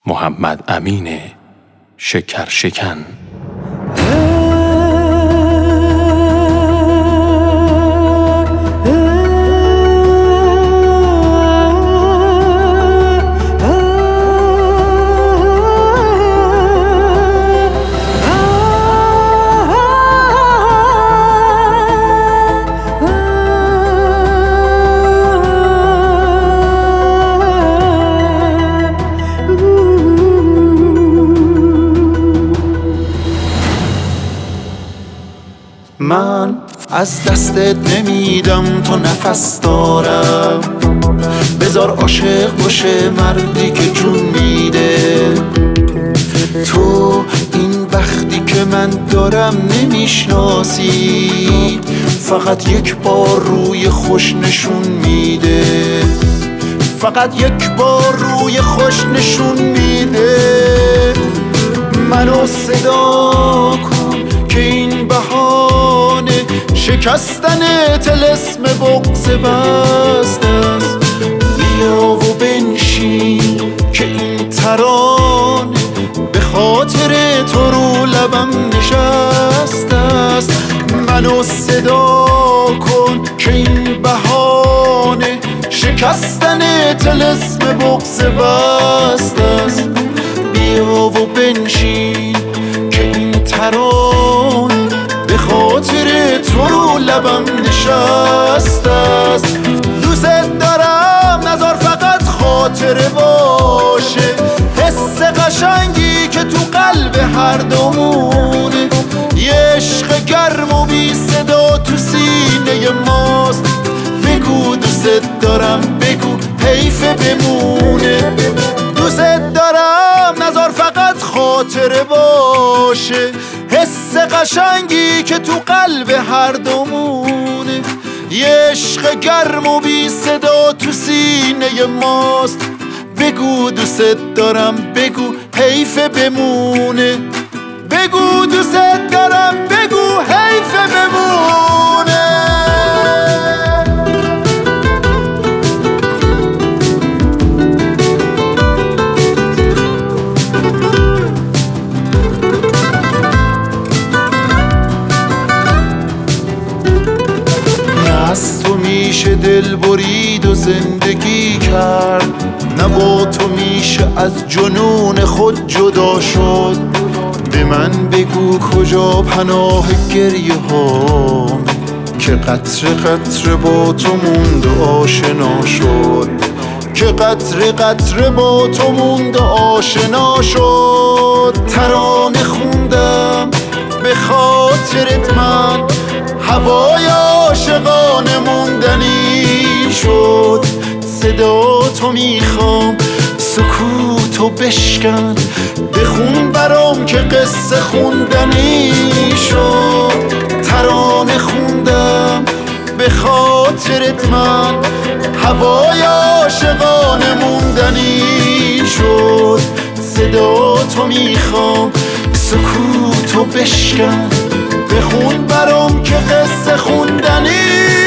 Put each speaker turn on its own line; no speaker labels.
محمد امین شکرشکن.
من از دستت نمیدم تا نفس دارم، بذار عاشق باشه مردی که جون میده. تو این وقتی که من دارم نمیشناسی، فقط یک بار روی خوش نشون میده، فقط یک بار روی خوش نشون میده. منو صدا کن که این بهانه شکستن طلسم بغض بست است. بیا و بنشین که این ترانه به خاطر تو رو لبم نشست است. منو صدا کن که این بهانه شکستن طلسم بغض بست است. بیا و بنشین که این ترانه به خاطر تو رو لبم نشست است. دوست دارم نذار فقط خاطره باشه، حس قشنگی که تو قلب هر دومونه. یه عشق گرم و بی صدا تو سینه ماست. بگو دوست دارم، بگو حیف بمونه. دوست دارم نذار فقط خاطره باشه، حس قشنگی که تو قلب هر دومونه. یه عشق گرم و بی صدا تو سینه ماست. بگو دوست دارم، بگو حیف بمونه. بگو دوست دارم، بگو حیف بمونه. از تو میشه دل برید و زندگی کرد، نه با تو میشه از جنون خود جدا شد. به من بگو کجا پناه گریه هام، که قطره قطره با تو موند و آشنا شد، که قطره قطره با تو موند و آشنا شد. ترانه خوندم به خاطرت من، هوای عاشقانه موندنی شد. صدا تو میخوام سکوتو بشکن، بخون برام که قصه خوندنی شد. ترانه خوندم به خاطرت من، هوای عاشقانه موندنی شد. صدا تو میخوام سکوتو بشکن، بخون برام که قصه خوندنی